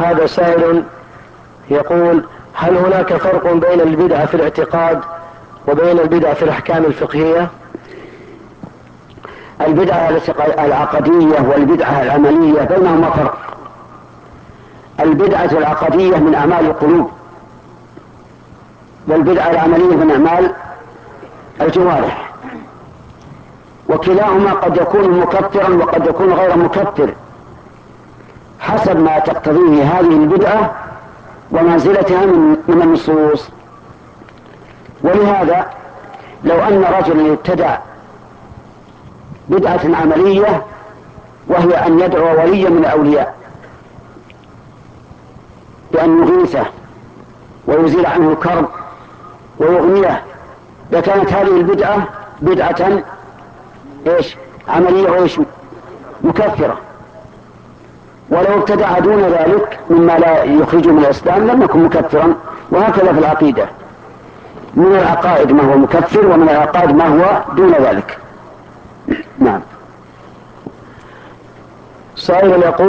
هذا سائل يقول: هل هناك فرق بين البدعة في الاعتقاد وبين البدعة في الأحكام الفقهية؟ البدعة العقدية والبدعة العملية بينهما فرق. البدعة العقدية من أعمال القلوب، والبدعة العملية من أعمال الجوارح، وكلاهما قد يكون مكفرا وقد يكون غير مكفر حسب ما تقتضيه هذه البدعة ومنزلتها من النصوص. ولهذا لو أن رجلا ابتدع بدعة عملية وهي أن يدعو وليا من الأولياء بأن يغيثه ويزيل عنه الكرب ويغنيه، لكانت هذه البدعة بدعة عملية مكفرة. ولو ابتدع دون ذلك مما لا يخرج من الإسلام لم يكن مكفرا. وهكذا في العقيدة، من العقائد ما هو مكفر ومن العقائد ما هو دون ذلك. نعم. سائل يقول: